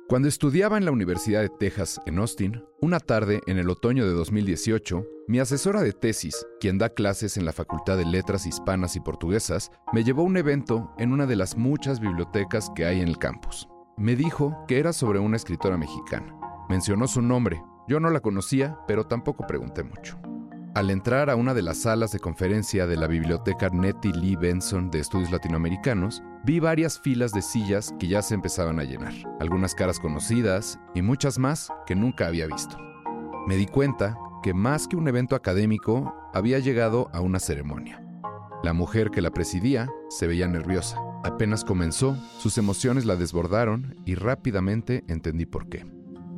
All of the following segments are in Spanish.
Cuando estudiaba en la Universidad de Texas en Austin, una tarde en el otoño de 2018, mi asesora de tesis, quien da clases en la Facultad de Letras Hispanas y Portuguesas, me llevó a un evento en una de las muchas bibliotecas que hay en el campus. Me dijo que era sobre una escritora mexicana. Mencionó su nombre. Yo no la conocía, pero tampoco pregunté mucho. Al entrar a una de las salas de conferencia de la biblioteca Nettie Lee Benson de Estudios Latinoamericanos, vi varias filas de sillas que ya se empezaban a llenar, algunas caras conocidas y muchas más que nunca había visto. Me di cuenta que más que un evento académico, había llegado a una ceremonia. La mujer que la presidía se veía nerviosa. Apenas comenzó, sus emociones la desbordaron y rápidamente entendí por qué.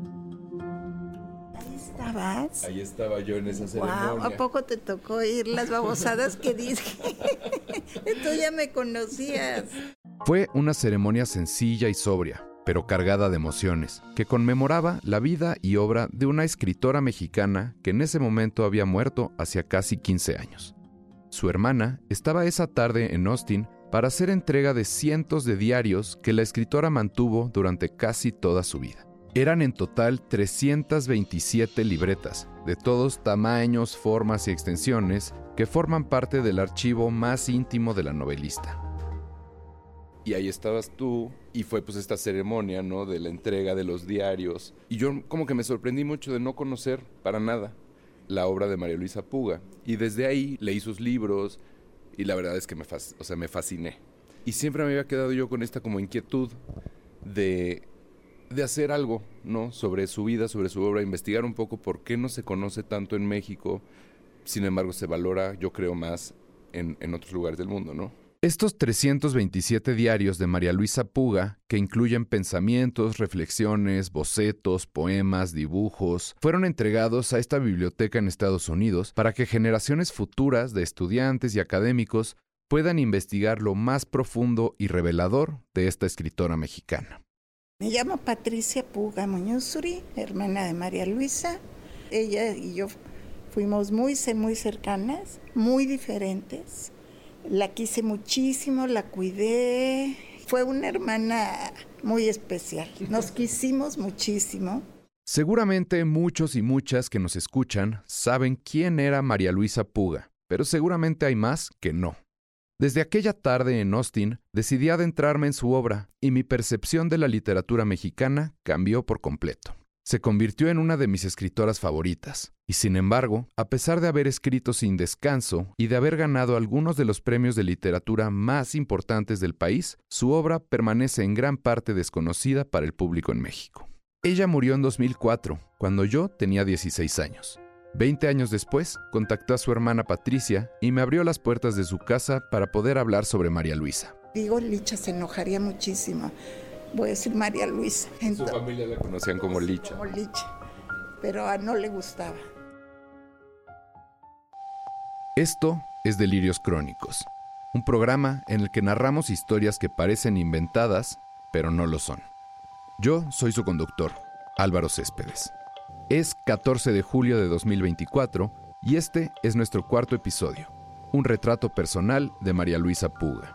¿Estabas? Ahí estaba yo en esa ceremonia. Wow, ¿a poco te tocó oír las babosadas que dije? Tú ya me conocías. Fue una ceremonia sencilla y sobria, pero cargada de emociones, que conmemoraba la vida y obra de una escritora mexicana que en ese momento había muerto hacía casi 15 años. Su hermana estaba esa tarde en Austin para hacer entrega de cientos de diarios que la escritora mantuvo durante casi toda su vida. Eran en total 327 libretas, de todos tamaños, formas y extensiones, que forman parte del archivo más íntimo de la novelista. Y ahí estabas tú, y fue pues esta ceremonia, ¿no?, de la entrega de los diarios. Y yo como que me sorprendí mucho de no conocer para nada la obra de María Luisa Puga. Y desde ahí leí sus libros, y la verdad es que me fasciné. Y siempre me había quedado yo con esta como inquietud de hacer algo, ¿no?, sobre su vida, sobre su obra, investigar un poco por qué no se conoce tanto en México, sin embargo se valora, yo creo, más en otros lugares del mundo, ¿no? Estos 327 diarios de María Luisa Puga, que incluyen pensamientos, reflexiones, bocetos, poemas, dibujos, fueron entregados a esta biblioteca en Estados Unidos para que generaciones futuras de estudiantes y académicos puedan investigar lo más profundo y revelador de esta escritora mexicana. Me llamo Patricia Puga Muñozuri, hermana de María Luisa. Ella y yo fuimos muy cercanas, muy diferentes. La quise muchísimo, la cuidé. Fue una hermana muy especial. Nos quisimos muchísimo. Seguramente muchos y muchas que nos escuchan saben quién era María Luisa Puga, pero seguramente hay más que no. Desde aquella tarde en Austin, decidí adentrarme en su obra y mi percepción de la literatura mexicana cambió por completo. Se convirtió en una de mis escritoras favoritas, y sin embargo, a pesar de haber escrito sin descanso y de haber ganado algunos de los premios de literatura más importantes del país, su obra permanece en gran parte desconocida para el público en México. Ella murió en 2004, cuando yo tenía 16 años. 20 años después, contactó a su hermana Patricia y me abrió las puertas de su casa para poder hablar sobre María Luisa. Digo, Licha se enojaría muchísimo. Voy a decir María Luisa. Su familia la conocían como Licha. Como Licha, pero a no le gustaba. Esto es Delirios Crónicos, un programa en el que narramos historias que parecen inventadas, pero no lo son. Yo soy su conductor, Álvaro Céspedes. Es 14 de julio de 2024 y este es nuestro cuarto episodio, un retrato personal de María Luisa Puga.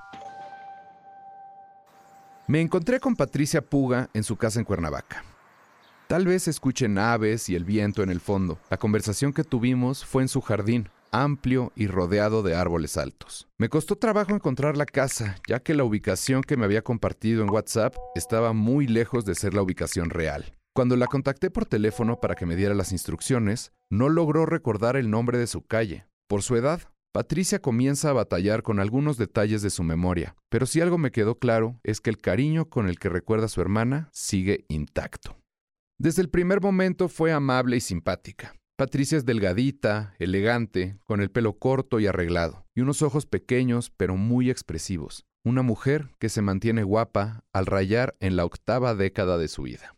Me encontré con Patricia Puga en su casa en Cuernavaca. Tal vez escuchen aves y el viento en el fondo. La conversación que tuvimos fue en su jardín, amplio y rodeado de árboles altos. Me costó trabajo encontrar la casa, ya que la ubicación que me había compartido en WhatsApp estaba muy lejos de ser la ubicación real. Cuando la contacté por teléfono para que me diera las instrucciones, no logró recordar el nombre de su calle. Por su edad, Patricia comienza a batallar con algunos detalles de su memoria, pero si algo me quedó claro es que el cariño con el que recuerda a su hermana sigue intacto. Desde el primer momento fue amable y simpática. Patricia es delgadita, elegante, con el pelo corto y arreglado, y unos ojos pequeños pero muy expresivos. Una mujer que se mantiene guapa al rayar en la 8ª década de su vida.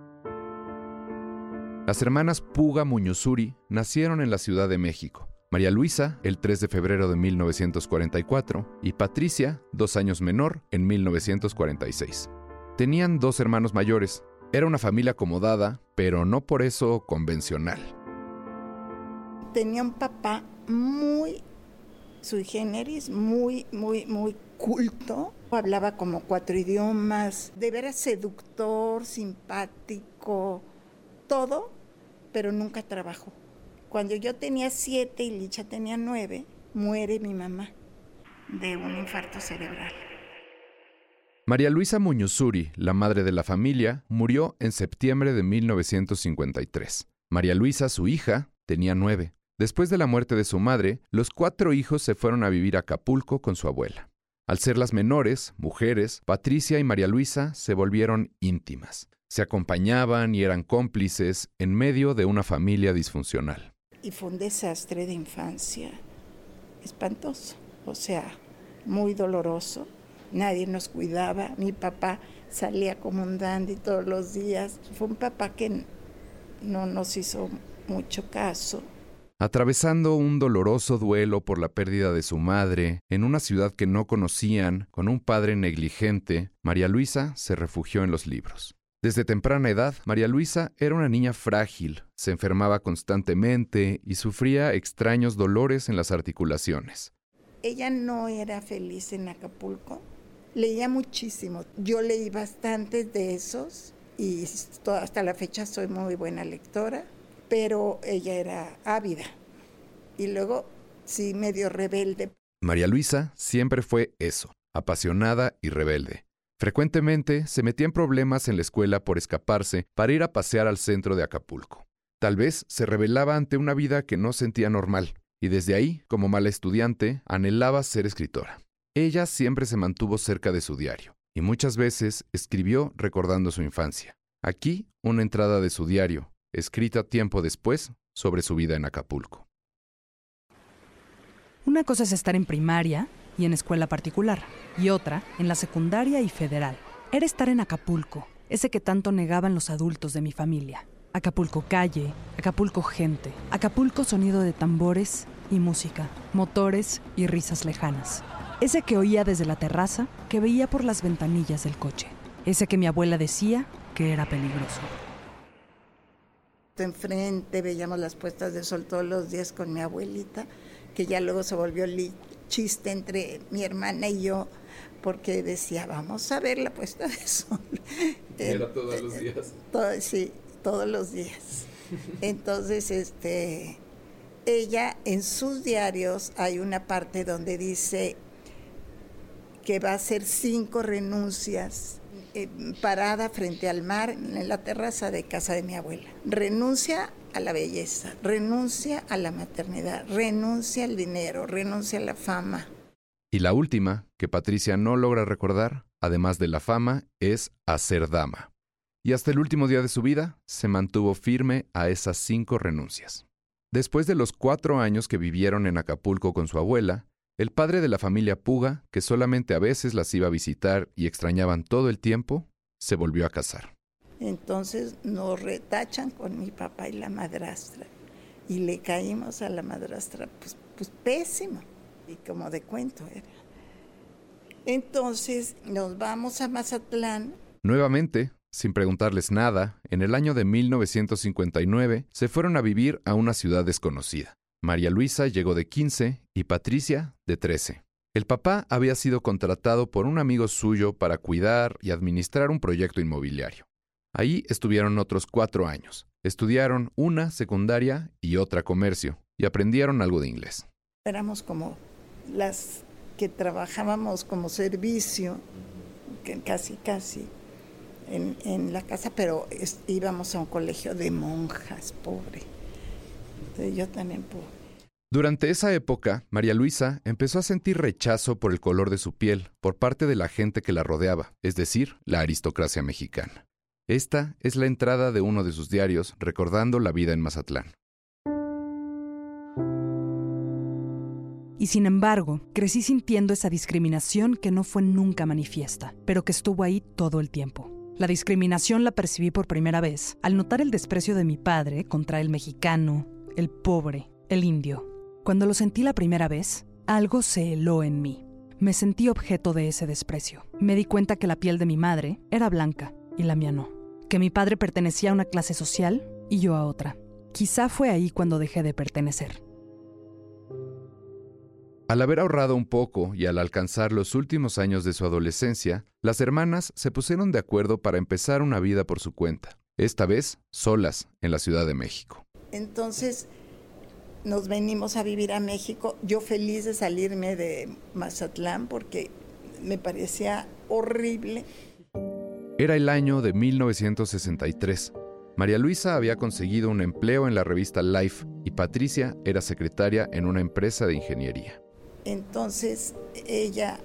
Las hermanas Puga Muñozuri nacieron en la Ciudad de México. María Luisa, el 3 de febrero de 1944, y Patricia, 2 años menor, en 1946. Tenían 2 hermanos mayores. Era una familia acomodada, pero no por eso convencional. Tenía un papá muy sui generis, muy culto, hablaba como 4 idiomas, de veras seductor, simpático, todo, pero nunca trabajó. Cuando yo tenía 7 y Licha tenía 9, muere mi mamá de un infarto cerebral. María Luisa Muñozuri, la madre de la familia, murió en septiembre de 1953. María Luisa, su hija, tenía 9. Después de la muerte de su madre, los 4 hijos se fueron a vivir a Acapulco con su abuela. Al ser las menores, mujeres, Patricia y María Luisa se volvieron íntimas. Se acompañaban y eran cómplices en medio de una familia disfuncional. Y fue un desastre de infancia espantoso, o sea, muy doloroso. Nadie nos cuidaba. Mi papá salía como un dandy todos los días. Fue un papá que no nos hizo mucho caso. Atravesando un doloroso duelo por la pérdida de su madre, en una ciudad que no conocían, con un padre negligente, María Luisa se refugió en los libros. Desde temprana edad, María Luisa era una niña frágil, se enfermaba constantemente y sufría extraños dolores en las articulaciones. Ella no era feliz en Acapulco, leía muchísimo. Yo leí bastantes de esos y hasta la fecha soy muy buena lectora, pero ella era ávida y luego sí medio rebelde. María Luisa siempre fue eso, apasionada y rebelde. Frecuentemente se metía en problemas en la escuela por escaparse para ir a pasear al centro de Acapulco. Tal vez se rebelaba ante una vida que no sentía normal, y desde ahí, como mala estudiante, anhelaba ser escritora. Ella siempre se mantuvo cerca de su diario, y muchas veces escribió recordando su infancia. Aquí, una entrada de su diario, escrita tiempo después, sobre su vida en Acapulco. Una cosa es estar en primaria y en escuela particular, y otra en la secundaria y federal. Era estar en Acapulco, ese que tanto negaban los adultos de mi familia. Acapulco calle, Acapulco gente, Acapulco sonido de tambores y música, motores y risas lejanas. Ese que oía desde la terraza, que veía por las ventanillas del coche. Ese que mi abuela decía que era peligroso. Enfrente veíamos las puestas de sol todos los días con mi abuelita, que ya luego se volvió chiste entre mi hermana y yo, porque decía, vamos a ver la puesta de sol. ¿Era todos los días? Sí, todos los días. Entonces, ella en sus diarios hay una parte donde dice que va a hacer 5 renuncias parada frente al mar en la terraza de casa de mi abuela. Renuncia a la belleza, renuncia a la maternidad, renuncia al dinero, renuncia a la fama. Y la última, que Patricia no logra recordar, además de la fama, es a ser dama. Y hasta el último día de su vida, se mantuvo firme a esas 5 renuncias. Después de los 4 años que vivieron en Acapulco con su abuela, el padre de la familia Puga, que solamente a veces las iba a visitar y extrañaban todo el tiempo, se volvió a casar. Entonces nos retachan con mi papá y la madrastra. Y le caímos a la madrastra, pues pésimo. Y como de cuento era. Entonces nos vamos a Mazatlán. Nuevamente, sin preguntarles nada, en el año de 1959 se fueron a vivir a una ciudad desconocida. María Luisa llegó de 15 y Patricia de 13. El papá había sido contratado por un amigo suyo para cuidar y administrar un proyecto inmobiliario. Ahí estuvieron otros 4 años. Estudiaron una secundaria y otra comercio y aprendieron algo de inglés. Éramos como las que trabajábamos como servicio, que casi en la casa, pero íbamos a un colegio de monjas, pobre. Yo también pobre. Durante esa época, María Luisa empezó a sentir rechazo por el color de su piel por parte de la gente que la rodeaba, es decir, la aristocracia mexicana. Esta es la entrada de uno de sus diarios recordando la vida en Mazatlán. Y sin embargo, crecí sintiendo esa discriminación que no fue nunca manifiesta, pero que estuvo ahí todo el tiempo. La discriminación la percibí por primera vez al notar el desprecio de mi padre contra el mexicano, el pobre, el indio. Cuando lo sentí la primera vez, algo se heló en mí. Me sentí objeto de ese desprecio. Me di cuenta que la piel de mi madre era blanca y la mía no. Que mi padre pertenecía a una clase social y yo a otra. Quizá fue ahí cuando dejé de pertenecer. Al haber ahorrado un poco y al alcanzar los últimos años de su adolescencia, las hermanas se pusieron de acuerdo para empezar una vida por su cuenta, esta vez solas en la Ciudad de México. Entonces nos venimos a vivir a México, yo feliz de salirme de Mazatlán porque me parecía horrible. Era el año de 1963. María Luisa había conseguido un empleo en la revista Life y Patricia era secretaria en una empresa de ingeniería. Entonces ella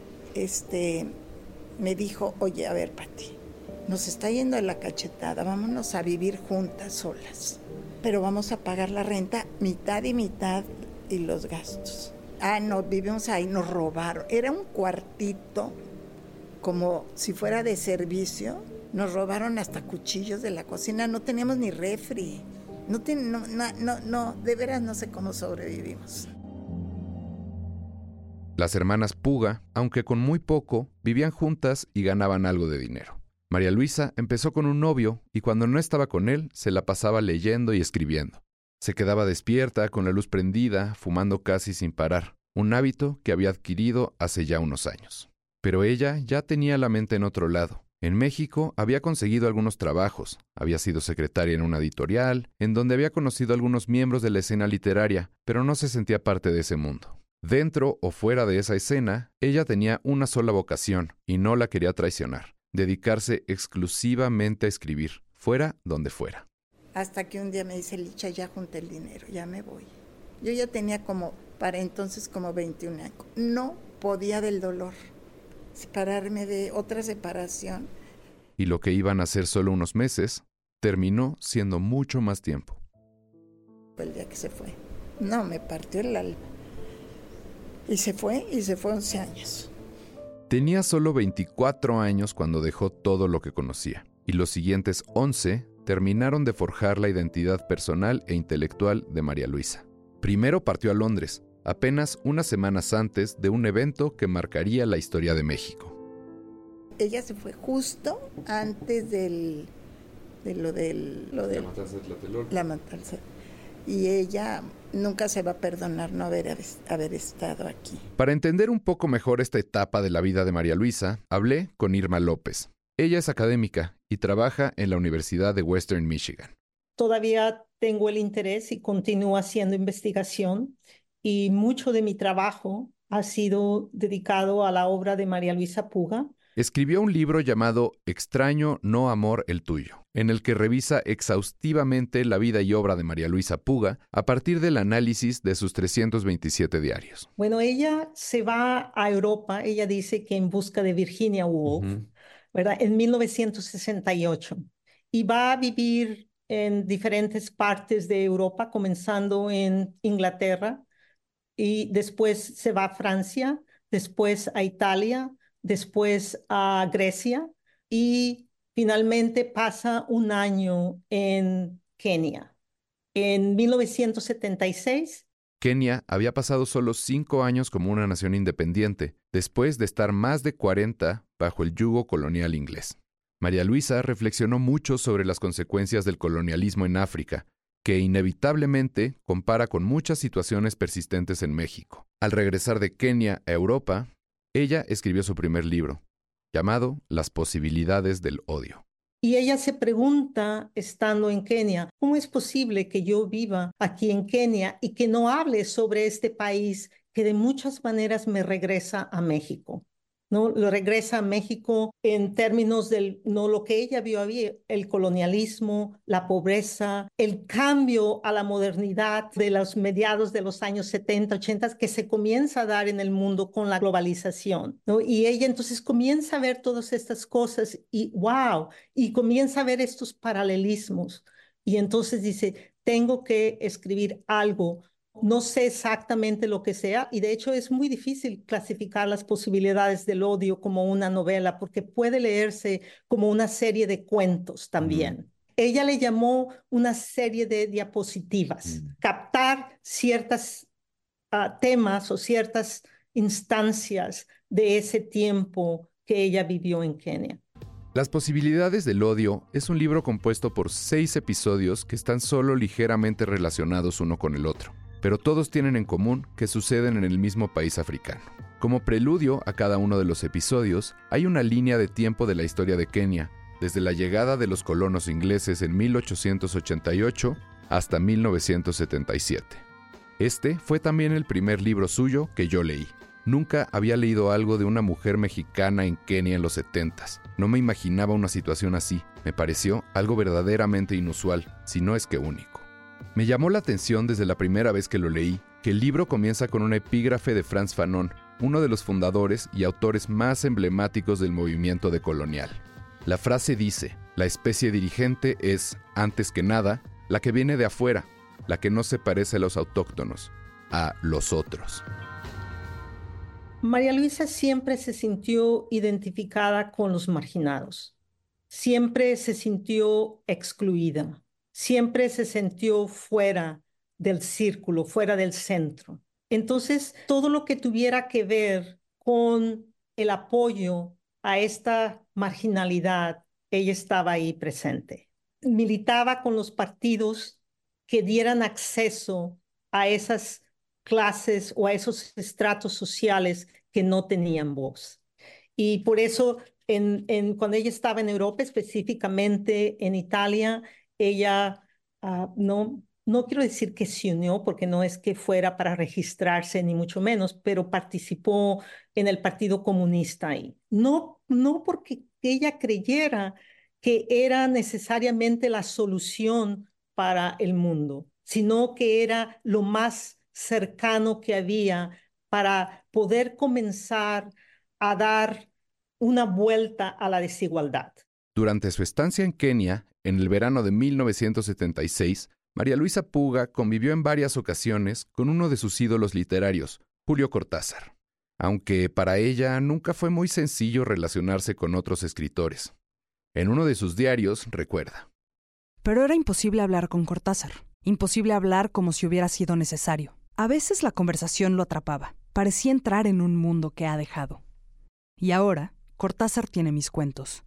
me dijo, oye, a ver, Pati, nos está yendo la cachetada, vámonos a vivir juntas, solas, pero vamos a pagar la renta mitad y mitad y los gastos. No, vivimos ahí, nos robaron. Era un cuartito como si fuera de servicio. Nos robaron hasta cuchillos de la cocina, no teníamos ni refri. No, de veras no sé cómo sobrevivimos. Las hermanas Puga, aunque con muy poco, vivían juntas y ganaban algo de dinero. María Luisa empezó con un novio y cuando no estaba con él, se la pasaba leyendo y escribiendo. Se quedaba despierta, con la luz prendida, fumando casi sin parar, un hábito que había adquirido hace ya unos años. Pero ella ya tenía la mente en otro lado. En México había conseguido algunos trabajos, había sido secretaria en una editorial, en donde había conocido a algunos miembros de la escena literaria, pero no se sentía parte de ese mundo. Dentro o fuera de esa escena, ella tenía una sola vocación y no la quería traicionar: dedicarse exclusivamente a escribir, fuera donde fuera. Hasta que un día me dice, Licha, ya junté el dinero, ya me voy. Yo ya tenía para entonces como 21 años. No podía del dolor, separarme de otra separación. Y lo que iban a ser solo unos meses, terminó siendo mucho más tiempo. El día que se fue, no, me partió el alma. Y se fue 11 años. Tenía solo 24 años cuando dejó todo lo que conocía, y los siguientes 11 terminaron de forjar la identidad personal e intelectual de María Luisa. Primero partió a Londres, apenas unas semanas antes de un evento que marcaría la historia de México. Ella se fue justo antes de la matanza. Y ella nunca se va a perdonar no haber estado aquí. Para entender un poco mejor esta etapa de la vida de María Luisa, hablé con Irma López. Ella es académica y trabaja en la Universidad de Western Michigan. Todavía tengo el interés y continúo haciendo investigación y mucho de mi trabajo ha sido dedicado a la obra de María Luisa Puga. Escribió un libro llamado Extraño, no amor el tuyo, en el que revisa exhaustivamente la vida y obra de María Luisa Puga a partir del análisis de sus 327 diarios. Bueno, ella se va a Europa, ella dice que en busca de Virginia Woolf, ¿verdad? En 1968, y va a vivir en diferentes partes de Europa, comenzando en Inglaterra, y después se va a Francia, después a Italia, después a Grecia y finalmente pasa un año en Kenia. En 1976. Kenia había pasado solo 5 años como una nación independiente, después de estar más de 40 bajo el yugo colonial inglés. María Luisa reflexionó mucho sobre las consecuencias del colonialismo en África, que inevitablemente compara con muchas situaciones persistentes en México. Al regresar de Kenia a Europa, ella escribió su primer libro, llamado Las posibilidades del odio. Y ella se pregunta, estando en Kenia, ¿cómo es posible que yo viva aquí en Kenia y que no hable sobre este país que de muchas maneras me regresa a México? ¿No? Lo regresa a México en términos lo que ella vio ahí, el colonialismo, la pobreza, el cambio a la modernidad de los mediados de los años 70, 80, que se comienza a dar en el mundo con la globalización, ¿no? Y ella entonces comienza a ver todas estas cosas y wow, y comienza a ver estos paralelismos. Y entonces dice, tengo que escribir algo. No sé exactamente lo que sea y de hecho es muy difícil clasificar las posibilidades del odio como una novela porque puede leerse como una serie de cuentos también. Ella le llamó una serie de diapositivas, captar ciertos temas o ciertas instancias de ese tiempo que ella vivió en Kenia. Las posibilidades del odio es un libro compuesto por 6 episodios que están solo ligeramente relacionados uno con el otro. pero todos tienen en común que suceden en el mismo país africano. Como preludio a cada uno de los episodios, hay una línea de tiempo de la historia de Kenia, desde la llegada de los colonos ingleses en 1888 hasta 1977. Este fue también el primer libro suyo que yo leí. Nunca había leído algo de una mujer mexicana en Kenia en los 70s. No me imaginaba una situación así. Me pareció algo verdaderamente inusual, si no es que único. Me llamó la atención desde la primera vez que lo leí, que el libro comienza con una epígrafe de Frantz Fanon, uno de los fundadores y autores más emblemáticos del movimiento decolonial. La frase dice: la especie dirigente es, antes que nada, la que viene de afuera, la que no se parece a los autóctonos, a los otros. María Luisa siempre se sintió identificada con los marginados, siempre se sintió excluida, siempre se sintió fuera del círculo, fuera del centro. Entonces, todo lo que tuviera que ver con el apoyo a esta marginalidad, ella estaba ahí presente. Militaba con los partidos que dieran acceso a esas clases o a esos estratos sociales que no tenían voz. Y por eso, cuando ella estaba en Europa, específicamente en Italia, ella no quiero decir que se unió, porque no es que fuera para registrarse, ni mucho menos, pero participó en el Partido Comunista ahí. No porque ella creyera que era necesariamente la solución para el mundo, sino que era lo más cercano que había para poder comenzar a dar una vuelta a la desigualdad. Durante su estancia en Kenia, en el verano de 1976, María Luisa Puga convivió en varias ocasiones con uno de sus ídolos literarios, Julio Cortázar, aunque para ella nunca fue muy sencillo relacionarse con otros escritores. En uno de sus diarios recuerda: pero era imposible hablar con Cortázar, imposible hablar como si hubiera sido necesario. A veces la conversación lo atrapaba, parecía entrar en un mundo que ha dejado. Y ahora, Cortázar tiene mis cuentos.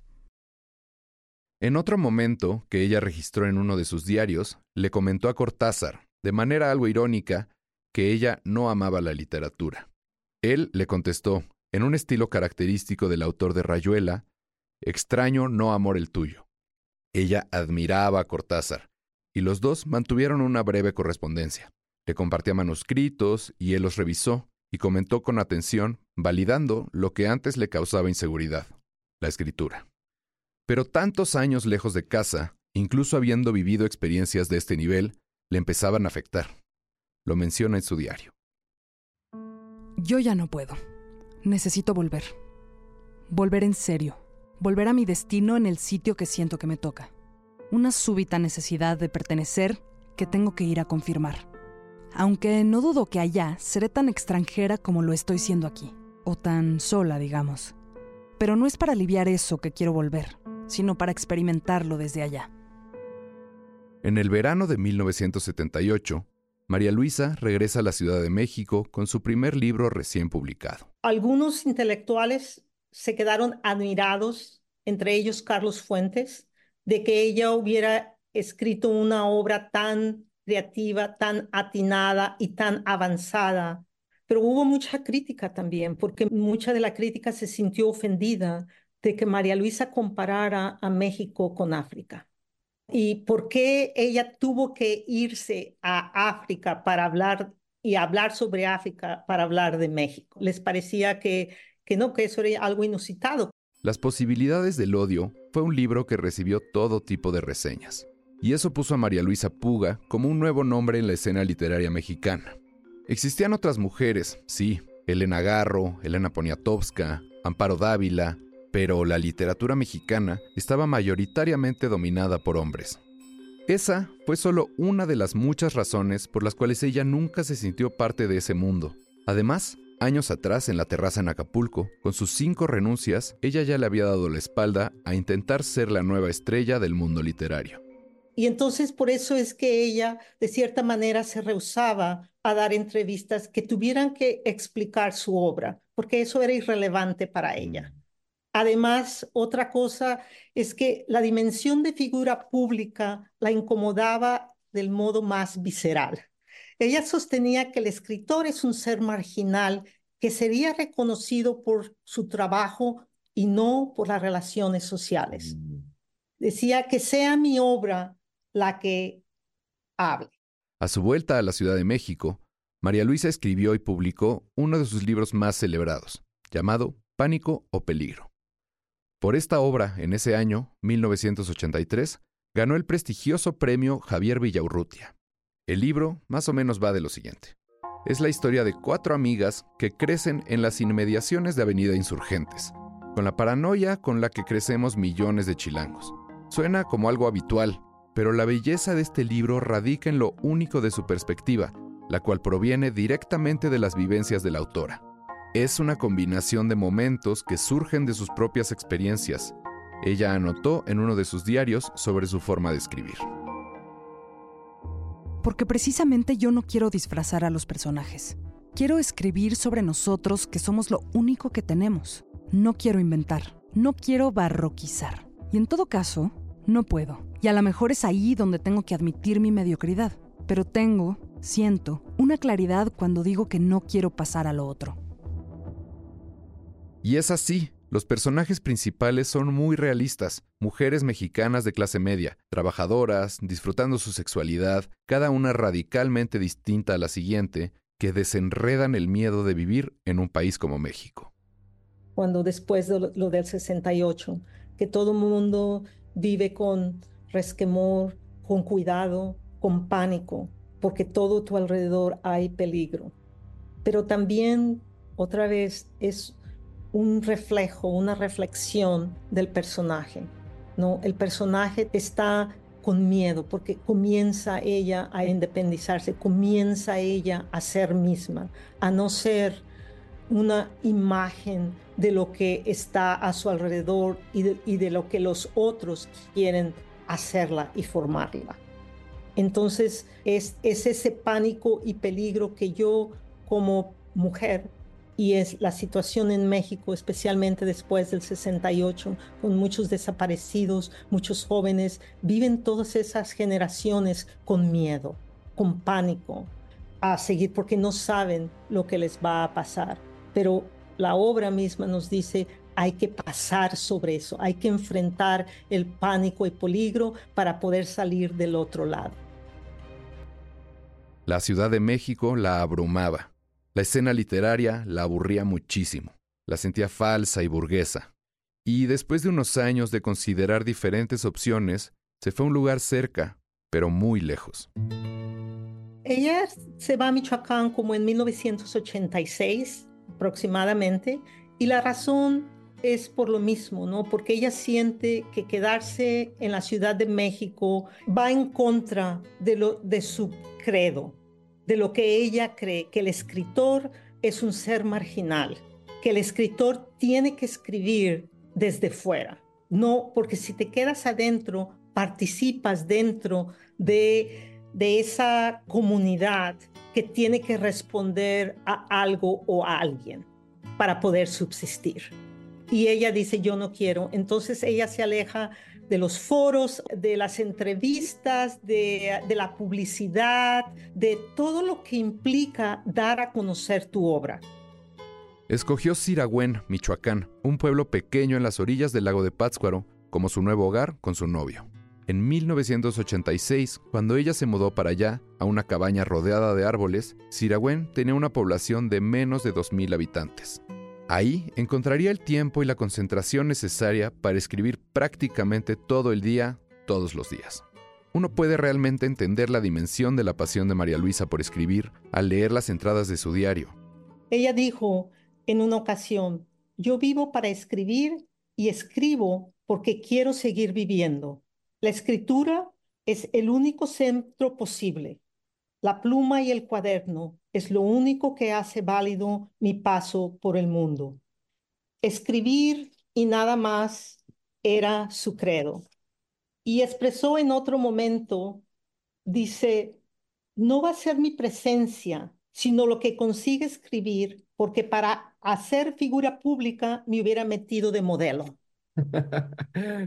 En otro momento que ella registró en uno de sus diarios, le comentó a Cortázar, de manera algo irónica, que ella no amaba la literatura. Él le contestó, en un estilo característico del autor de Rayuela: extraño no amor el tuyo. Ella admiraba a Cortázar, y los dos mantuvieron una breve correspondencia. Le compartía manuscritos y él los revisó y comentó con atención, validando lo que antes le causaba inseguridad: la escritura. Pero tantos años lejos de casa, incluso habiendo vivido experiencias de este nivel, le empezaban a afectar. Lo menciona en su diario. Yo ya no puedo. Necesito volver. Volver en serio. Volver a mi destino en el sitio que siento que me toca. Una súbita necesidad de pertenecer que tengo que ir a confirmar. Aunque no dudo que allá seré tan extranjera como lo estoy siendo aquí. O tan sola, digamos. Pero no es para aliviar eso que quiero volver, sino para experimentarlo desde allá. En el verano de 1978, María Luisa regresa a la Ciudad de México con su primer libro recién publicado. Algunos intelectuales se quedaron admirados, entre ellos Carlos Fuentes, de que ella hubiera escrito una obra tan creativa, tan atinada y tan avanzada. Pero hubo mucha crítica también, porque mucha de la crítica se sintió ofendida de que María Luisa comparara a México con África. ¿Y por qué ella tuvo que irse a África para hablar y hablar sobre África para hablar de México? Les parecía que no, que eso era algo inusitado. Las posibilidades del odio fue un libro que recibió todo tipo de reseñas. Y eso puso a María Luisa Puga como un nuevo nombre en la escena literaria mexicana. Existían otras mujeres, sí, Elena Garro, Elena Poniatowska, Amparo Dávila, pero la literatura mexicana estaba mayoritariamente dominada por hombres. Esa fue solo una de las muchas razones por las cuales ella nunca se sintió parte de ese mundo. Además, años atrás, en la terraza en Acapulco, con sus 5 renuncias, ella ya le había dado la espalda a intentar ser la nueva estrella del mundo literario. Y entonces por eso es que ella, de cierta manera, se rehusaba a dar entrevistas que tuvieran que explicar su obra, porque eso era irrelevante para ella. Además, otra cosa es que la dimensión de figura pública la incomodaba del modo más visceral. Ella sostenía que el escritor es un ser marginal que sería reconocido por su trabajo y no por las relaciones sociales. Decía que sea mi obra la que hable. A su vuelta a la Ciudad de México, María Luisa escribió y publicó uno de sus libros más celebrados, llamado Pánico o Peligro. Por esta obra, en ese año, 1983, ganó el prestigioso premio Javier Villaurrutia. El libro más o menos va de lo siguiente. Es la historia de 4 amigas que crecen en las inmediaciones de Avenida Insurgentes, con la paranoia con la que crecemos millones de chilangos. Suena como algo habitual, pero la belleza de este libro radica en lo único de su perspectiva, la cual proviene directamente de las vivencias de la autora. Es una combinación de momentos que surgen de sus propias experiencias. Ella anotó en uno de sus diarios sobre su forma de escribir. Porque precisamente yo no quiero disfrazar a los personajes. Quiero escribir sobre nosotros, que somos lo único que tenemos. No quiero inventar, no quiero barroquizar. Y en todo caso, no puedo. Y a lo mejor es ahí donde tengo que admitir mi mediocridad. Pero siento, una claridad cuando digo que no quiero pasar a lo otro. Y es así. Los personajes principales son muy realistas, mujeres mexicanas de clase media, trabajadoras, disfrutando su sexualidad, cada una radicalmente distinta a la siguiente, que desenredan el miedo de vivir en un país como México. Cuando después de lo del 68, que todo el mundo vive con resquemor, con cuidado, con pánico, porque todo a tu alrededor hay peligro. Pero también, otra vez, es un reflejo, una reflexión del personaje, ¿no? El personaje está con miedo porque comienza ella a independizarse, comienza ella a ser misma, a no ser una imagen de lo que está a su alrededor y de lo que los otros quieren hacerla y formarla. Entonces es ese pánico y peligro que yo como mujer, y es la situación en México, especialmente después del 68, con muchos desaparecidos, muchos jóvenes, viven todas esas generaciones con miedo, con pánico, a seguir porque no saben lo que les va a pasar. Pero la obra misma nos dice, hay que pasar sobre eso, hay que enfrentar el pánico y peligro para poder salir del otro lado. La Ciudad de México la abrumaba. La escena literaria la aburría muchísimo. La sentía falsa y burguesa. Y después de unos años de considerar diferentes opciones, se fue a un lugar cerca, pero muy lejos. Ella se va a Michoacán como en 1986 aproximadamente, y la razón es por lo mismo, ¿no? Porque ella siente que quedarse en la Ciudad de México va en contra de su credo, de lo que ella cree, que el escritor es un ser marginal, que el escritor tiene que escribir desde fuera. No, porque si te quedas adentro, participas dentro de esa comunidad que tiene que responder a algo o a alguien para poder subsistir. Y ella dice, yo no quiero. Entonces ella se aleja de los foros, de las entrevistas, de la publicidad, de todo lo que implica dar a conocer tu obra. Escogió Siragüen, Michoacán, un pueblo pequeño en las orillas del lago de Pátzcuaro, como su nuevo hogar con su novio. En 1986, cuando ella se mudó para allá, a una cabaña rodeada de árboles, Siragüen tenía una población de menos de 2,000 habitantes. Ahí encontraría el tiempo y la concentración necesaria para escribir prácticamente todo el día, todos los días. Uno puede realmente entender la dimensión de la pasión de María Luisa por escribir al leer las entradas de su diario. Ella dijo en una ocasión, yo vivo para escribir y escribo porque quiero seguir viviendo. La escritura es el único centro posible. La pluma y el cuaderno es lo único que hace válido mi paso por el mundo. Escribir y nada más era su credo. Y expresó en otro momento, dice, no va a ser mi presencia, sino lo que consigue escribir, porque para hacer figura pública me hubiera metido de modelo.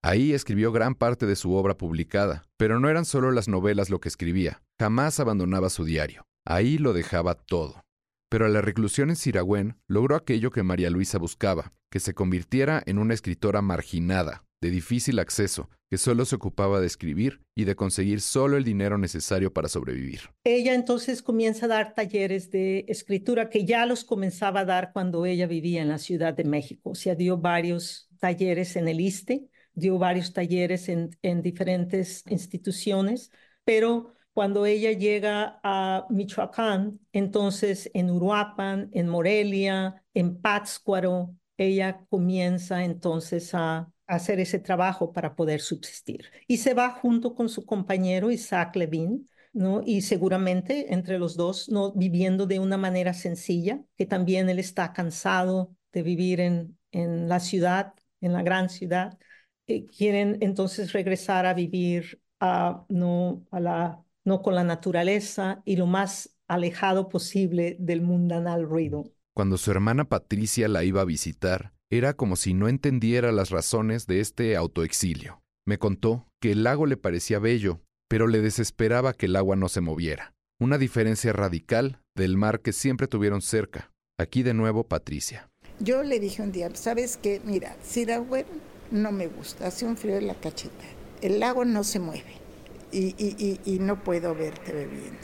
Ahí escribió gran parte de su obra publicada, pero no eran solo las novelas lo que escribía. Jamás abandonaba su diario. Ahí lo dejaba todo. Pero a la reclusión en Siragüen logró aquello que María Luisa buscaba, que se convirtiera en una escritora marginada, de difícil acceso, que solo se ocupaba de escribir y de conseguir solo el dinero necesario para sobrevivir. Ella entonces comienza a dar talleres de escritura que ya los comenzaba a dar cuando ella vivía en la Ciudad de México. O sea, dio varios talleres en el ISSSTE, dio varios talleres en diferentes instituciones, pero cuando ella llega a Michoacán, entonces en Uruapan, en Morelia, en Pátzcuaro, ella comienza entonces a hacer ese trabajo para poder subsistir. Y se va junto con su compañero Isaac Levin, ¿no? Y seguramente entre los dos, ¿no? Viviendo de una manera sencilla, que también él está cansado de vivir en la ciudad, en la gran ciudad. Quieren entonces regresar a vivir no con la naturaleza y lo más alejado posible del mundanal ruido. Cuando su hermana Patricia la iba a visitar, era como si no entendiera las razones de este autoexilio. Me contó que el lago le parecía bello, pero le desesperaba que el agua no se moviera. Una diferencia radical del mar que siempre tuvieron cerca. Aquí de nuevo Patricia. Yo le dije un día, ¿sabes qué? Mira, Siragüen no me gusta, hace un frío en la cacheta. El lago no se mueve y no puedo verte bebiendo.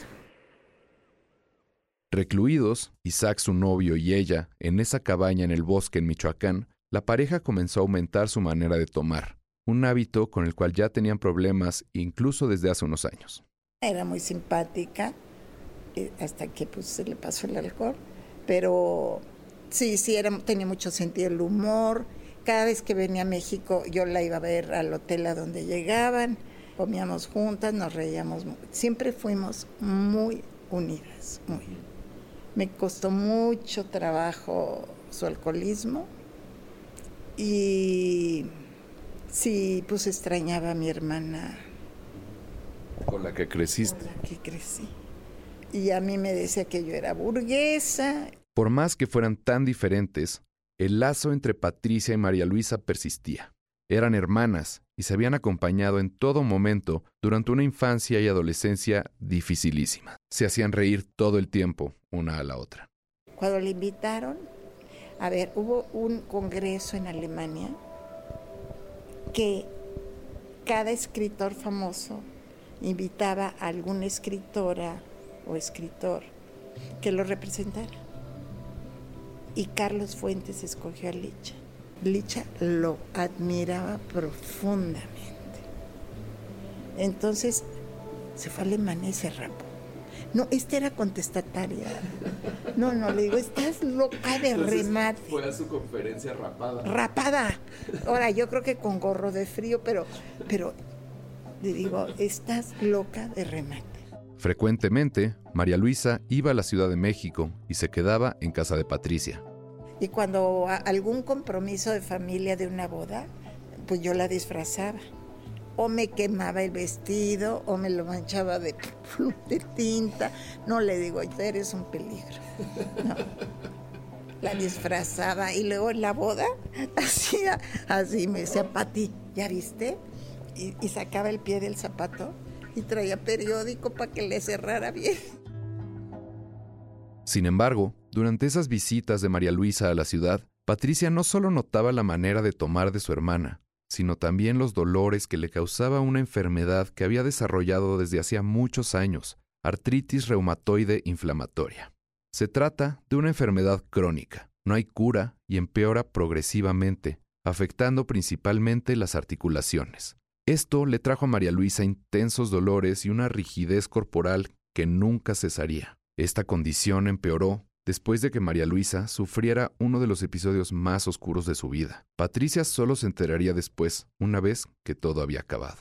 Recluidos, Isaac, su novio y ella, en esa cabaña en el bosque en Michoacán, la pareja comenzó a aumentar su manera de tomar, un hábito con el cual ya tenían problemas incluso desde hace unos años. Era muy simpática, hasta que pues se le pasó el alcohol, pero sí, tenía mucho sentido del humor. Cada vez que venía a México yo la iba a ver al hotel a donde llegaban, comíamos juntas, nos reíamos, siempre fuimos muy unidas, muy. Me costó mucho trabajo su alcoholismo y sí, pues extrañaba a mi hermana. ¿Con la que creciste? Con la que crecí. Y a mí me decía que yo era burguesa. Por más que fueran tan diferentes, el lazo entre Patricia y María Luisa persistía. Eran hermanas y se habían acompañado en todo momento durante una infancia y adolescencia dificilísima. Se hacían reír todo el tiempo, una a la otra. Cuando le invitaron, hubo un congreso en Alemania que cada escritor famoso invitaba a alguna escritora o escritor que lo representara. Y Carlos Fuentes escogió a Licha. Licha lo admiraba profundamente. Entonces se fue a Alemania y se rapó. No, era contestataria. No, le digo, estás loca de remate. Fue a su conferencia rapada. Rapada. Ahora, yo creo que con gorro de frío, pero le digo, estás loca de remate. Frecuentemente, María Luisa iba a la Ciudad de México y se quedaba en casa de Patricia. Y cuando algún compromiso de familia de una boda, pues yo la disfrazaba. O me quemaba el vestido, o me lo manchaba de tinta. No, le digo, eres un peligro. No. La disfrazaba y luego en la boda hacía así, me decía, Pati, ¿ya viste? Y sacaba el pie del zapato y traía periódico para que le cerrara bien. Sin embargo, durante esas visitas de María Luisa a la ciudad, Patricia no solo notaba la manera de tomar de su hermana, sino también los dolores que le causaba una enfermedad que había desarrollado desde hacía muchos años, artritis reumatoide inflamatoria. Se trata de una enfermedad crónica, no hay cura y empeora progresivamente, afectando principalmente las articulaciones. Esto le trajo a María Luisa intensos dolores y una rigidez corporal que nunca cesaría. Esta condición empeoró después de que María Luisa sufriera uno de los episodios más oscuros de su vida. Patricia solo se enteraría después, una vez que todo había acabado.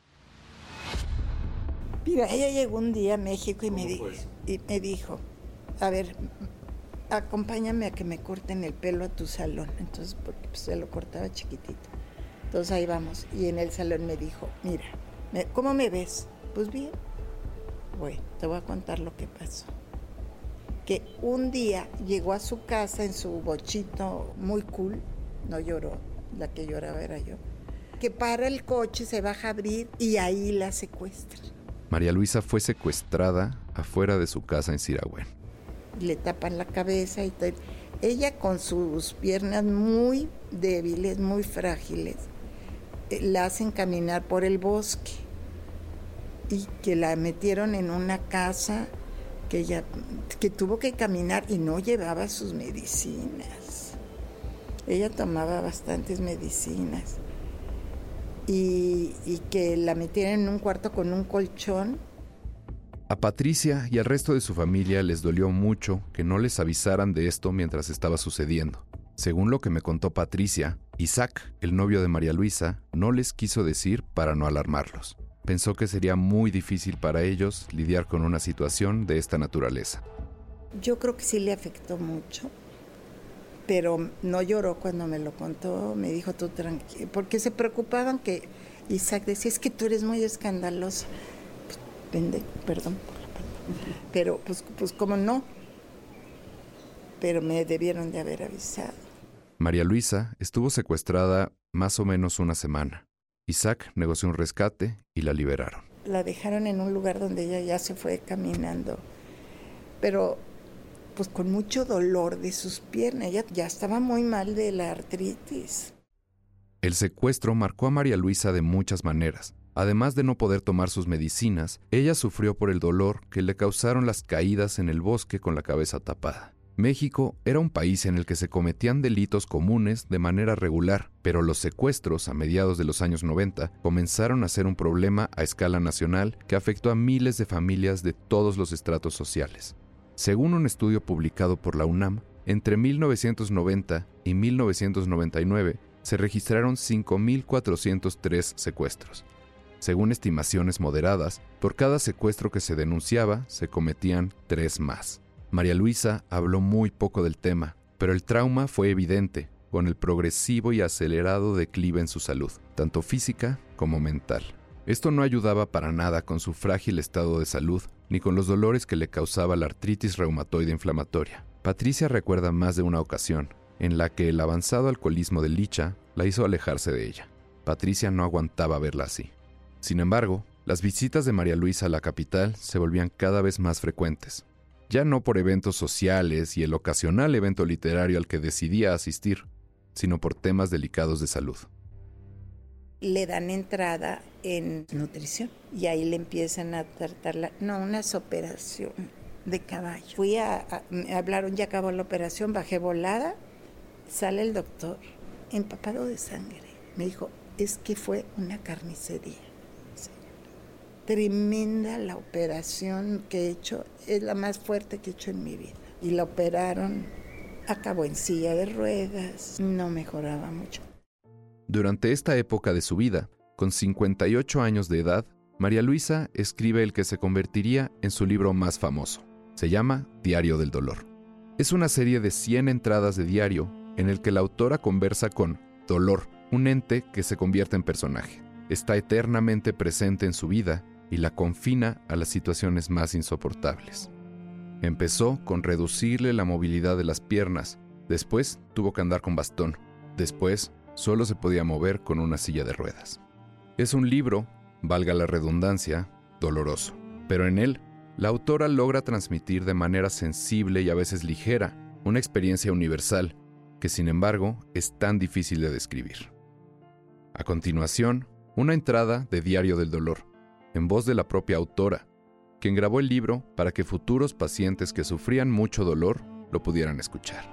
Mira, ella llegó un día a México y me dijo, a ver, acompáñame a que me corten el pelo a tu salón. Entonces, porque pues, se lo cortaba chiquitito. Entonces ahí vamos. Y en el salón me dijo, mira, ¿cómo me ves? Pues bien. Bueno, te voy a contar lo que pasó. Que un día llegó a su casa en su bochito muy cool, no lloró, la que lloraba era yo, que para el coche, se baja a abrir y ahí la secuestran. María Luisa fue secuestrada afuera de su casa en Sirahuén. Le tapan la cabeza y todo. Ella, con sus piernas muy débiles, muy frágiles, la hacen caminar por el bosque y que la metieron en una casa que tuvo que caminar y no llevaba sus medicinas. Ella tomaba bastantes medicinas y que la metieron en un cuarto con un colchón. A Patricia y al resto de su familia les dolió mucho que no les avisaran de esto mientras estaba sucediendo. Según lo que me contó Patricia, Isaac, el novio de María Luisa, no les quiso decir para no alarmarlos. Pensó que sería muy difícil para ellos lidiar con una situación de esta naturaleza. Yo creo que sí le afectó mucho, pero no lloró cuando me lo contó. Me dijo, tú tranquilo, porque se preocupaban que Isaac decía, es que tú eres muy escandalosa. Perdón por la palabra. Pero pues cómo no, pero me debieron de haber avisado. María Luisa estuvo secuestrada más o menos una semana. Isaac negoció un rescate y la liberaron. La dejaron en un lugar donde ella ya se fue caminando, pero pues con mucho dolor de sus piernas. Ella ya estaba muy mal de la artritis. El secuestro marcó a María Luisa de muchas maneras. Además de no poder tomar sus medicinas, ella sufrió por el dolor que le causaron las caídas en el bosque con la cabeza tapada. México era un país en el que se cometían delitos comunes de manera regular, pero los secuestros a mediados de los años 90 comenzaron a ser un problema a escala nacional que afectó a miles de familias de todos los estratos sociales. Según un estudio publicado por la UNAM, entre 1990 y 1999 se registraron 5.403 secuestros. Según estimaciones moderadas, por cada secuestro que se denunciaba, se cometían 3 más. María Luisa habló muy poco del tema, pero el trauma fue evidente, con el progresivo y acelerado declive en su salud, tanto física como mental. Esto no ayudaba para nada con su frágil estado de salud, ni con los dolores que le causaba la artritis reumatoide inflamatoria. Patricia recuerda más de una ocasión, en la que el avanzado alcoholismo de Licha la hizo alejarse de ella. Patricia no aguantaba verla así. Sin embargo, las visitas de María Luisa a la capital se volvían cada vez más frecuentes. Ya no por eventos sociales y el ocasional evento literario al que decidía asistir, sino por temas delicados de salud. Le dan entrada en nutrición y ahí le empiezan a tratar una operación de caballo. Me hablaron, ya acabó la operación, bajé volada, sale el doctor empapado de sangre. Me dijo, es que fue una carnicería. Tremenda la operación que he hecho, es la más fuerte que he hecho en mi vida. Y la operaron, acabó en silla de ruedas, no mejoraba mucho. Durante esta época de su vida, con 58 años de edad, María Luisa escribe el que se convertiría en su libro más famoso. Se llama Diario del Dolor. Es una serie de 100 entradas de diario en el que la autora conversa con Dolor, un ente que se convierte en personaje. Está eternamente presente en su vida y la confina a las situaciones más insoportables. Empezó con reducirle la movilidad de las piernas, después tuvo que andar con bastón, después solo se podía mover con una silla de ruedas. Es un libro, valga la redundancia, doloroso, pero en él la autora logra transmitir de manera sensible y a veces ligera una experiencia universal que sin embargo es tan difícil de describir. A continuación, una entrada de Diario del Dolor, en voz de la propia autora, quien grabó el libro para que futuros pacientes que sufrían mucho dolor lo pudieran escuchar.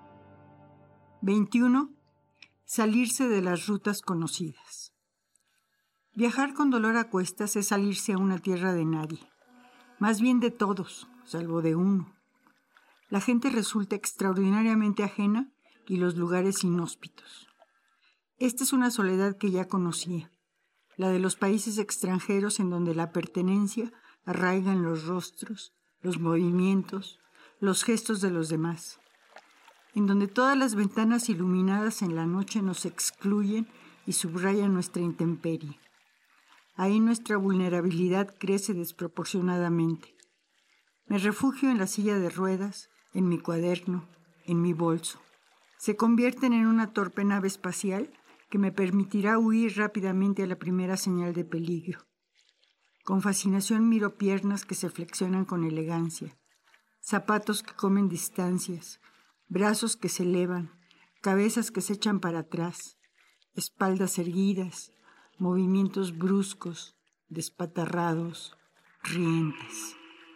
21. Salirse de las rutas conocidas. Viajar con dolor a cuestas es salirse a una tierra de nadie, más bien de todos, salvo de uno. La gente resulta extraordinariamente ajena y los lugares inhóspitos. Esta es una soledad que ya conocía, la de los países extranjeros en donde la pertenencia arraiga en los rostros, los movimientos, los gestos de los demás, en donde todas las ventanas iluminadas en la noche nos excluyen y subrayan nuestra intemperie. Ahí nuestra vulnerabilidad crece desproporcionadamente. Me refugio en la silla de ruedas, en mi cuaderno, en mi bolso. Se convierten en una torpe nave espacial que me permitirá huir rápidamente a la primera señal de peligro. Con fascinación miro piernas que se flexionan con elegancia, zapatos que comen distancias, brazos que se elevan, cabezas que se echan para atrás, espaldas erguidas, movimientos bruscos, despatarrados, rientes.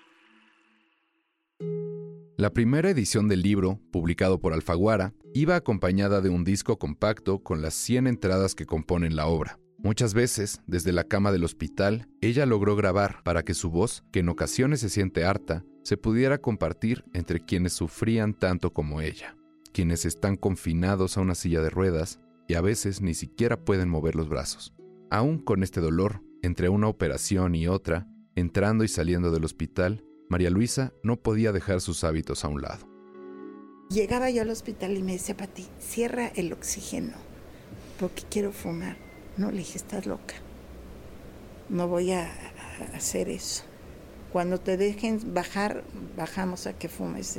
La primera edición del libro, publicado por Alfaguara, iba acompañada de un disco compacto con las 100 entradas que componen la obra. Muchas veces, desde la cama del hospital, ella logró grabar para que su voz, que en ocasiones se siente harta, se pudiera compartir entre quienes sufrían tanto como ella, quienes están confinados a una silla de ruedas y a veces ni siquiera pueden mover los brazos. Aún con este dolor, entre una operación y otra, entrando y saliendo del hospital, María Luisa no podía dejar sus hábitos a un lado. Llegaba yo al hospital y me decía, Pati, cierra el oxígeno, porque quiero fumar. No, le dije, estás loca. No voy a hacer eso. Cuando te dejen bajar, bajamos a que fumes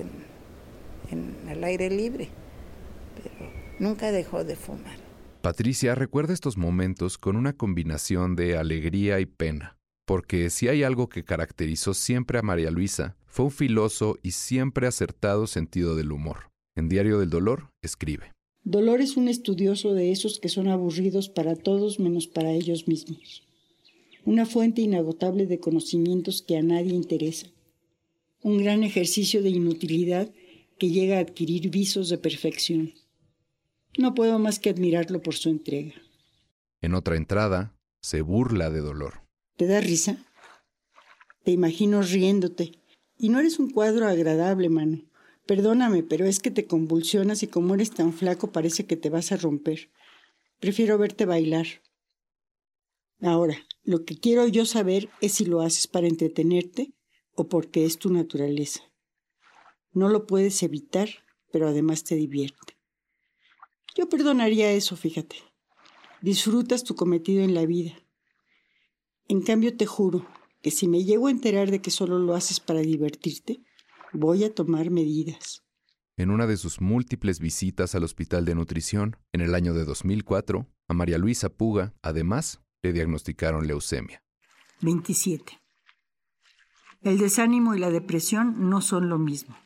al aire libre. Pero nunca dejó de fumar. Patricia recuerda estos momentos con una combinación de alegría y pena. Porque si hay algo que caracterizó siempre a María Luisa, fue un filoso y siempre acertado sentido del humor. En Diario del Dolor, escribe: Dolor es un estudioso de esos que son aburridos para todos menos para ellos mismos. Una fuente inagotable de conocimientos que a nadie interesa. Un gran ejercicio de inutilidad que llega a adquirir visos de perfección. No puedo más que admirarlo por su entrega. En otra entrada, se burla de Dolor. ¿Te da risa? Te imagino riéndote. Y no eres un cuadro agradable, mano. Perdóname, pero es que te convulsionas y como eres tan flaco parece que te vas a romper. Prefiero verte bailar. Ahora, lo que quiero yo saber es si lo haces para entretenerte o porque es tu naturaleza. No lo puedes evitar, pero además te divierte. Yo perdonaría eso, fíjate. Disfrutas tu cometido en la vida. En cambio, te juro que si me llego a enterar de que solo lo haces para divertirte, voy a tomar medidas. En una de sus múltiples visitas al Hospital de Nutrición, en el año de 2004, a María Luisa Puga, además, le diagnosticaron leucemia. 27. El desánimo y la depresión no son lo mismo.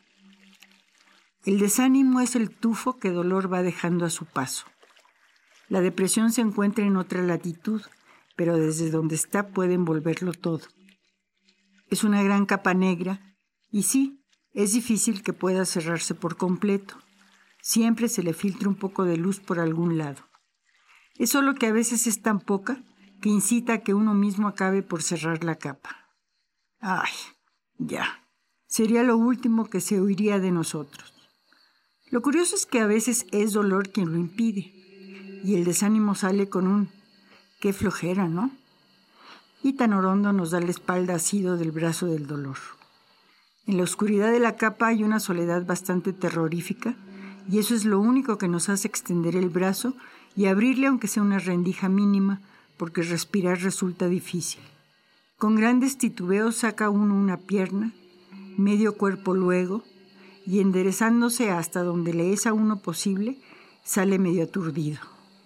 El desánimo es el tufo que Dolor va dejando a su paso. La depresión se encuentra en otra latitud, pero desde donde está puede envolverlo todo. Es una gran capa negra, y sí, es difícil que pueda cerrarse por completo. Siempre se le filtra un poco de luz por algún lado. Es solo que a veces es tan poca que incita a que uno mismo acabe por cerrar la capa. ¡Ay, ya! Sería lo último que se oiría de nosotros. Lo curioso es que a veces es Dolor quien lo impide, y el desánimo sale con un ¡qué flojera!, ¿no? Y tan orondo nos da la espalda asido del brazo del Dolor. En la oscuridad de la capa hay una soledad bastante terrorífica, y eso es lo único que nos hace extender el brazo y abrirle aunque sea una rendija mínima, porque respirar resulta difícil. Con grandes titubeos saca uno una pierna, medio cuerpo luego, y enderezándose hasta donde le es a uno posible, sale medio aturdido.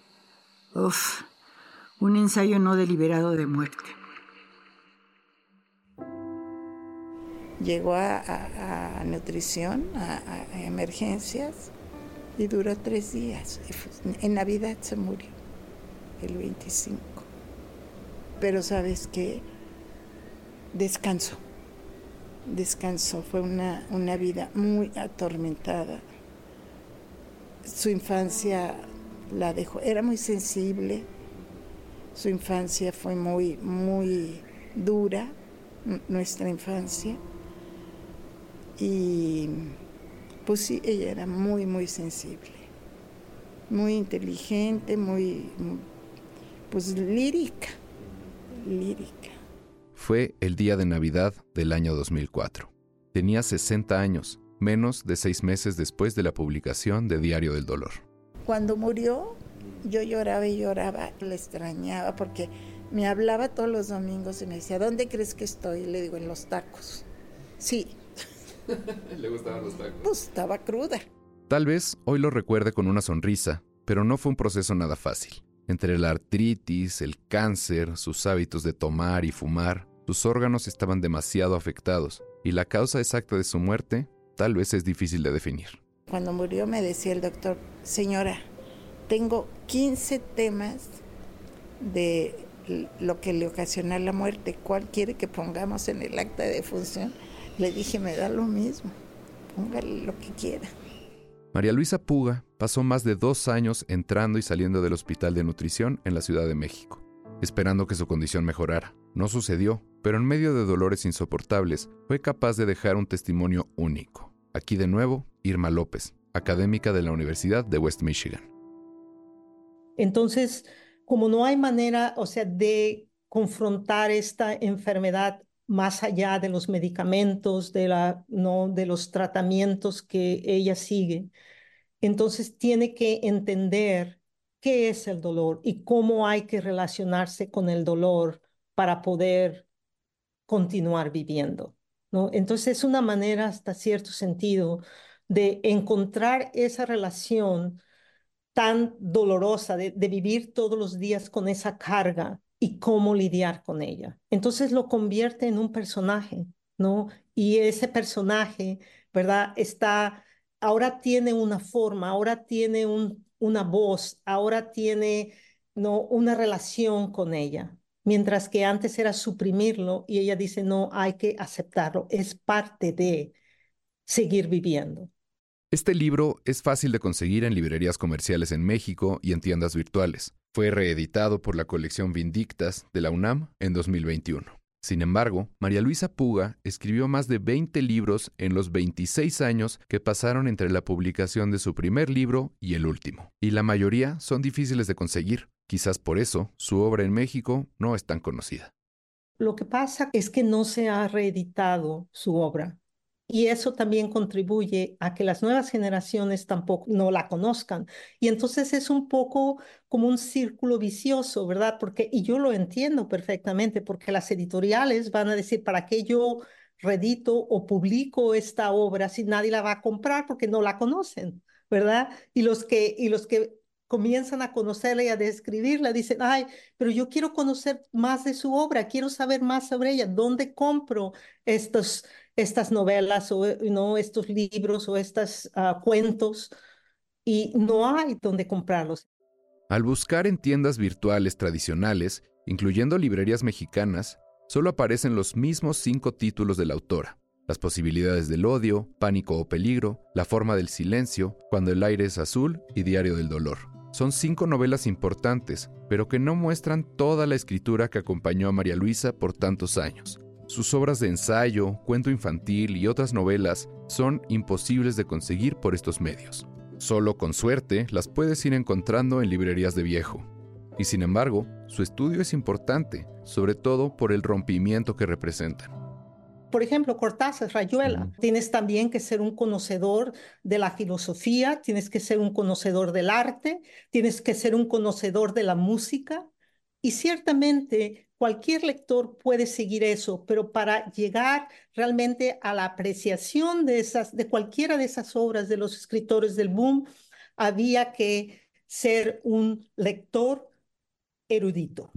¡Uf! Un ensayo no deliberado de muerte. Llegó a nutrición, a emergencias, y duró 3 días. En Navidad se murió, el 25. Pero ¿sabes qué? Descansó, fue una vida muy atormentada. Su infancia la dejó, era muy sensible, su infancia fue muy, muy dura, nuestra infancia, y pues sí, ella era muy, muy sensible, muy inteligente, muy, pues lírica. Fue el día de Navidad del año 2004. Tenía 60 años, menos de 6 meses después de la publicación de Diario del Dolor. Cuando murió, yo lloraba y lloraba, le extrañaba porque me hablaba todos los domingos y me decía, ¿dónde crees que estoy? Y le digo, en los tacos. Sí. ¿Le gustaban los tacos? Pues estaba cruda. Tal vez hoy lo recuerde con una sonrisa, pero no fue un proceso nada fácil. Entre la artritis, el cáncer, sus hábitos de tomar y fumar, sus órganos estaban demasiado afectados y la causa exacta de su muerte tal vez es difícil de definir. Cuando murió me decía el doctor: señora, tengo 15 temas de lo que le ocasiona la muerte. ¿Cuál quiere que pongamos en el acta de defunción? Le dije: me da lo mismo, póngale lo que quiera. María Luisa Puga pasó más de 2 años entrando y saliendo del hospital de nutrición en la Ciudad de México, esperando que su condición mejorara. No sucedió, pero en medio de dolores insoportables, fue capaz de dejar un testimonio único. Aquí de nuevo, Irma López, académica de la Universidad de West Michigan. Entonces, como no hay manera, de confrontar esta enfermedad más allá de los medicamentos, de los tratamientos que ella sigue, entonces tiene que entender qué es el dolor y cómo hay que relacionarse con el dolor para poder continuar viviendo, ¿no? Entonces es una manera, hasta cierto sentido, de encontrar esa relación tan dolorosa de vivir todos los días con esa carga y cómo lidiar con ella. Entonces lo convierte en un personaje, ¿no? Y ese personaje, ¿verdad? Ahora tiene una forma, ahora tiene una voz, ahora tiene, ¿no?, una relación con ella. Mientras que antes era suprimirlo y ella dice: no, hay que aceptarlo, es parte de seguir viviendo. Este libro es fácil de conseguir en librerías comerciales en México y en tiendas virtuales. Fue reeditado por la colección Vindictas de la UNAM en 2021. Sin embargo, María Luisa Puga escribió más de 20 libros en los 26 años que pasaron entre la publicación de su primer libro y el último. Y la mayoría son difíciles de conseguir. Quizás por eso su obra en México no es tan conocida. Lo que pasa es que no se ha reeditado su obra. Y eso también contribuye a que las nuevas generaciones tampoco no la conozcan. Y entonces es un poco como un círculo vicioso, ¿verdad? Y yo lo entiendo perfectamente, porque las editoriales van a decir: ¿para qué yo reedito o publico esta obra si nadie la va a comprar porque no la conocen, ¿verdad? Y los que comienzan a conocerla y a describirla dicen: ay, pero yo quiero conocer más de su obra, quiero saber más sobre ella. ¿Dónde compro estas novelas o no, estos libros o estos cuentos? Y no hay donde comprarlos. Al buscar en tiendas virtuales tradicionales, incluyendo librerías mexicanas, solo aparecen los mismos 5 títulos de la autora: Las posibilidades del odio, Pánico o peligro, La forma del silencio, Cuando el aire es azul y Diario del dolor. Son 5 novelas importantes, pero que no muestran toda la escritura que acompañó a María Luisa por tantos años. Sus obras de ensayo, cuento infantil y otras novelas son imposibles de conseguir por estos medios. Solo con suerte las puedes ir encontrando en librerías de viejo. Y sin embargo, su estudio es importante, sobre todo por el rompimiento que representan. Por ejemplo, Cortázar, Rayuela. Tienes también que ser un conocedor de la filosofía, tienes que ser un conocedor del arte, tienes que ser un conocedor de la música. Y ciertamente cualquier lector puede seguir eso, pero para llegar realmente a la apreciación de cualquiera de esas obras de los escritores del boom, había que ser un lector erudito.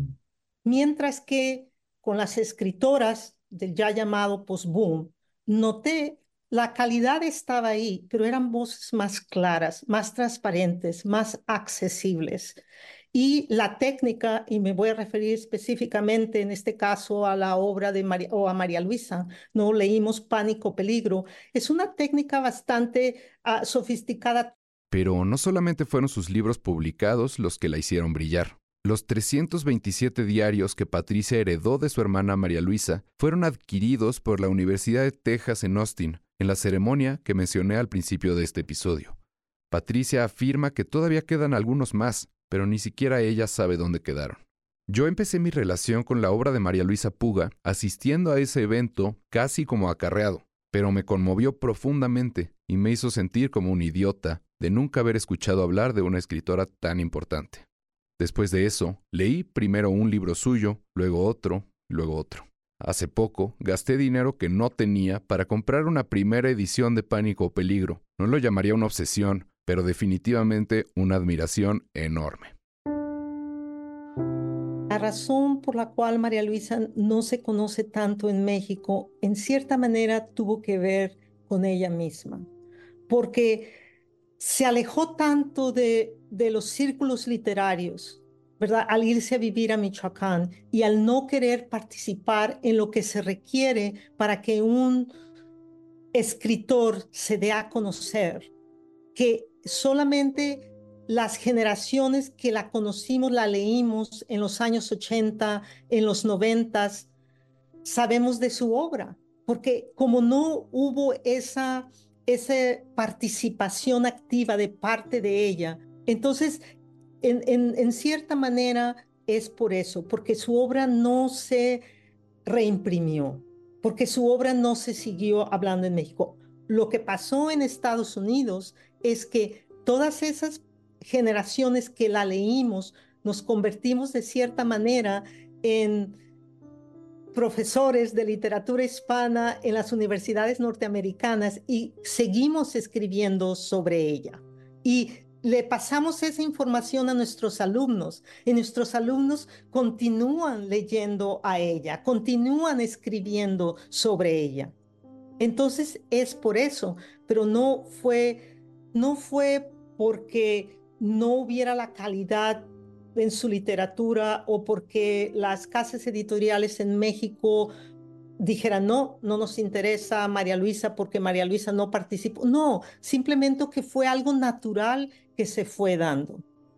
Mientras que con las escritoras del ya llamado post-boom, noté la calidad estaba ahí, pero eran voces más claras, más transparentes, más accesibles. Y la técnica, y me voy a referir específicamente en este caso a la obra de a María Luisa, ¿no? Leímos Pánico, peligro. Es una técnica bastante sofisticada. Pero no solamente fueron sus libros publicados los que la hicieron brillar. Los 327 diarios que Patricia heredó de su hermana María Luisa fueron adquiridos por la Universidad de Texas en Austin, en la ceremonia que mencioné al principio de este episodio. Patricia afirma que todavía quedan algunos más, pero ni siquiera ella sabe dónde quedaron. Yo empecé mi relación con la obra de María Luisa Puga asistiendo a ese evento casi como acarreado, pero me conmovió profundamente y me hizo sentir como un idiota de nunca haber escuchado hablar de una escritora tan importante. Después de eso, leí primero un libro suyo, luego otro, luego otro. Hace poco, gasté dinero que no tenía para comprar una primera edición de Pánico o Peligro. No lo llamaría una obsesión, pero definitivamente una admiración enorme. razón por la cual María Luisa no se conoce tanto en México, en cierta manera tuvo que ver con ella misma, porque se alejó tanto de los círculos literarios, ¿verdad? Al irse a vivir a Michoacán y al no querer participar en lo que se requiere para que un escritor se dé a conocer, que solamente las generaciones que la conocimos, la leímos en los años 80, en los 90, sabemos de su obra, porque como no hubo esa participación activa de parte de ella, entonces en cierta manera es por eso, porque su obra no se reimprimió, porque su obra no se siguió hablando en México. Lo que pasó en Estados Unidos es que todas esas generaciones que la leímos, nos convertimos de cierta manera en profesores de literatura hispana en las universidades norteamericanas y seguimos escribiendo sobre ella. Y le pasamos esa información a nuestros alumnos y nuestros alumnos continúan leyendo a ella, continúan escribiendo sobre ella. Entonces es por eso, pero no fue porque no hubiera la calidad en su literatura o porque las casas editoriales en México dijeran no nos interesa María Luisa porque María Luisa no participó. No, simplemente que fue algo natural que se fue dando.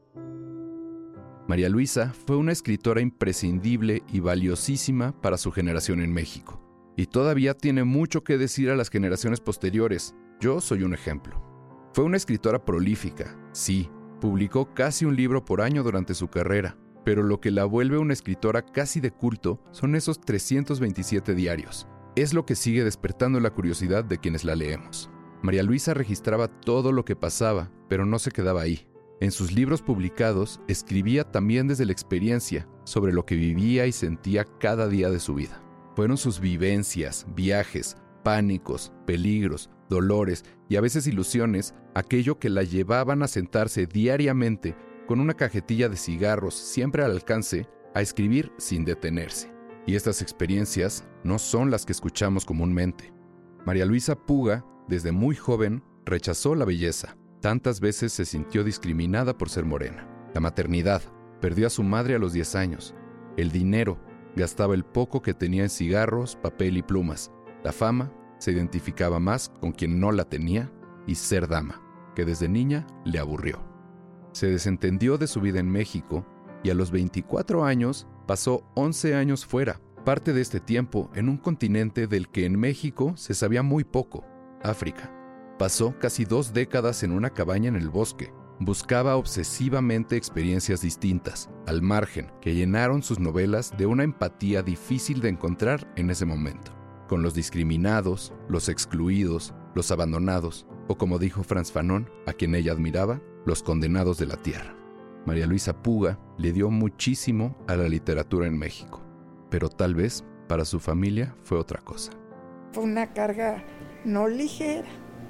María Luisa fue una escritora imprescindible y valiosísima para su generación en México. Y todavía tiene mucho que decir a las generaciones posteriores. Yo soy un ejemplo. Fue una escritora prolífica, sí. Publicó casi un libro por año durante su carrera, pero lo que la vuelve una escritora casi de culto son esos 327 diarios. Es lo que sigue despertando la curiosidad de quienes la leemos. María Luisa registraba todo lo que pasaba, pero no se quedaba ahí. En sus libros publicados, escribía también desde la experiencia sobre lo que vivía y sentía cada día de su vida. Fueron sus vivencias, viajes, pánicos, peligros, dolores y a veces ilusiones, aquello que la llevaban a sentarse diariamente con una cajetilla de cigarros siempre al alcance, a escribir sin detenerse. Y estas experiencias no son las que escuchamos comúnmente. María Luisa Puga, desde muy joven, rechazó la belleza. Tantas veces se sintió discriminada por ser morena. La maternidad, perdió a su madre a los 10 años. El dinero, gastaba el poco que tenía en cigarros, papel y plumas. La fama, se identificaba más con quien no la tenía, y ser dama, que desde niña le aburrió. Se desentendió de su vida en México y a los 24 años pasó 11 años fuera, parte de este tiempo en un continente del que en México se sabía muy poco, África. Pasó casi 2 décadas en una cabaña en el bosque. Buscaba obsesivamente experiencias distintas, al margen, que llenaron sus novelas de una empatía difícil de encontrar en ese momento. Con los discriminados, los excluidos, los abandonados, o como dijo Frantz Fanon, a quien ella admiraba, los condenados de la tierra. María Luisa Puga le dio muchísimo a la literatura en México, pero tal vez para su familia fue otra cosa. Fue una carga no ligera,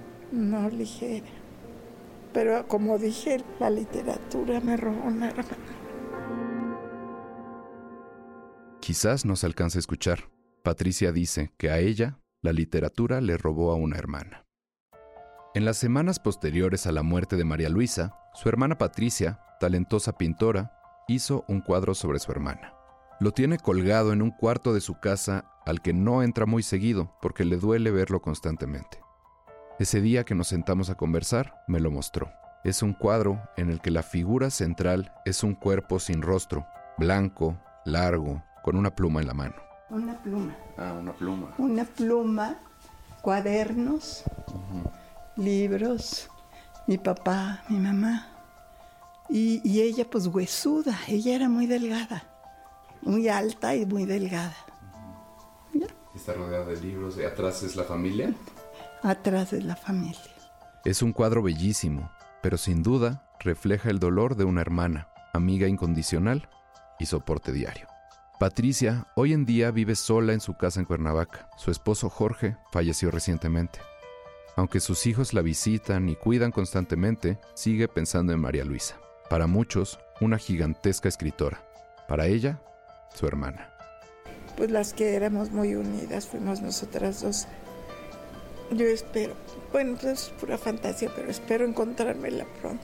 pero como dije, la literatura me robó una hermana. Quizás no se alcance a escuchar. Patricia dice que a ella la literatura le robó a una hermana. En las semanas posteriores a la muerte de María Luisa, su hermana Patricia, talentosa pintora, hizo un cuadro sobre su hermana. Lo tiene colgado en un cuarto de su casa al que no entra muy seguido porque le duele verlo constantemente. Ese día que nos sentamos a conversar, me lo mostró. Es un cuadro en el que la figura central es un cuerpo sin rostro, blanco, largo, con una pluma en la mano. Una pluma. Una pluma. Una pluma, cuadernos, libros, mi papá, mi mamá. Y ella pues huesuda, ella era muy delgada, muy alta y muy delgada. ¿Ya? Está rodeada de libros, ¿y atrás es la familia? Atrás de la familia. Es un cuadro bellísimo, pero sin duda refleja el dolor de una hermana, amiga incondicional y soporte diario. Patricia hoy en día vive sola en su casa en Cuernavaca. Su esposo Jorge falleció recientemente. Aunque sus hijos la visitan y cuidan constantemente, sigue pensando en María Luisa. Para muchos, una gigantesca escritora. Para ella, su hermana. Pues las que éramos muy unidas fuimos nosotras dos. Yo espero, bueno, es pura fantasía, pero espero encontrármela pronto.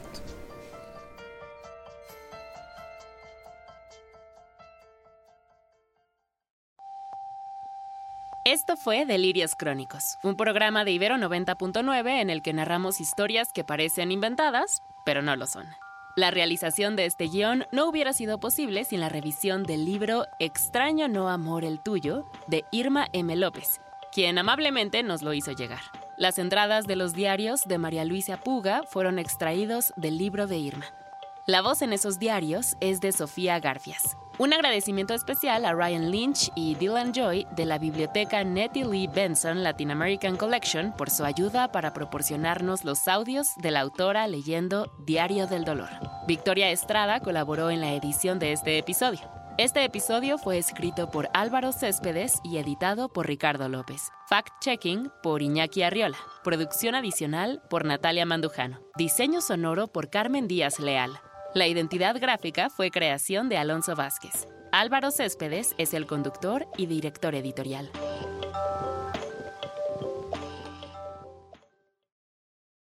Esto fue Delirios Crónicos, un programa de Ibero 90.9 en el que narramos historias que parecen inventadas, pero no lo son. La realización de este guión no hubiera sido posible sin la revisión del libro Extraño no amor el tuyo, de Irma M. López, quien amablemente nos lo hizo llegar. Las entradas de los diarios de María Luisa Puga fueron extraídos del libro de Irma. La voz en esos diarios es de Sofía Garfias. Un agradecimiento especial a Ryan Lynch y Dylan Joy de la biblioteca Nettie Lee Benson Latin American Collection por su ayuda para proporcionarnos los audios de la autora leyendo Diario del Dolor. Victoria Estrada colaboró en la edición de este episodio. Este episodio fue escrito por Álvaro Céspedes y editado por Ricardo López. Fact-checking por Iñaki Arriola. Producción adicional por Natalia Mandujano. Diseño sonoro por Carmen Díaz Leal. La identidad gráfica fue creación de Alonso Vázquez. Álvaro Céspedes es el conductor y director editorial.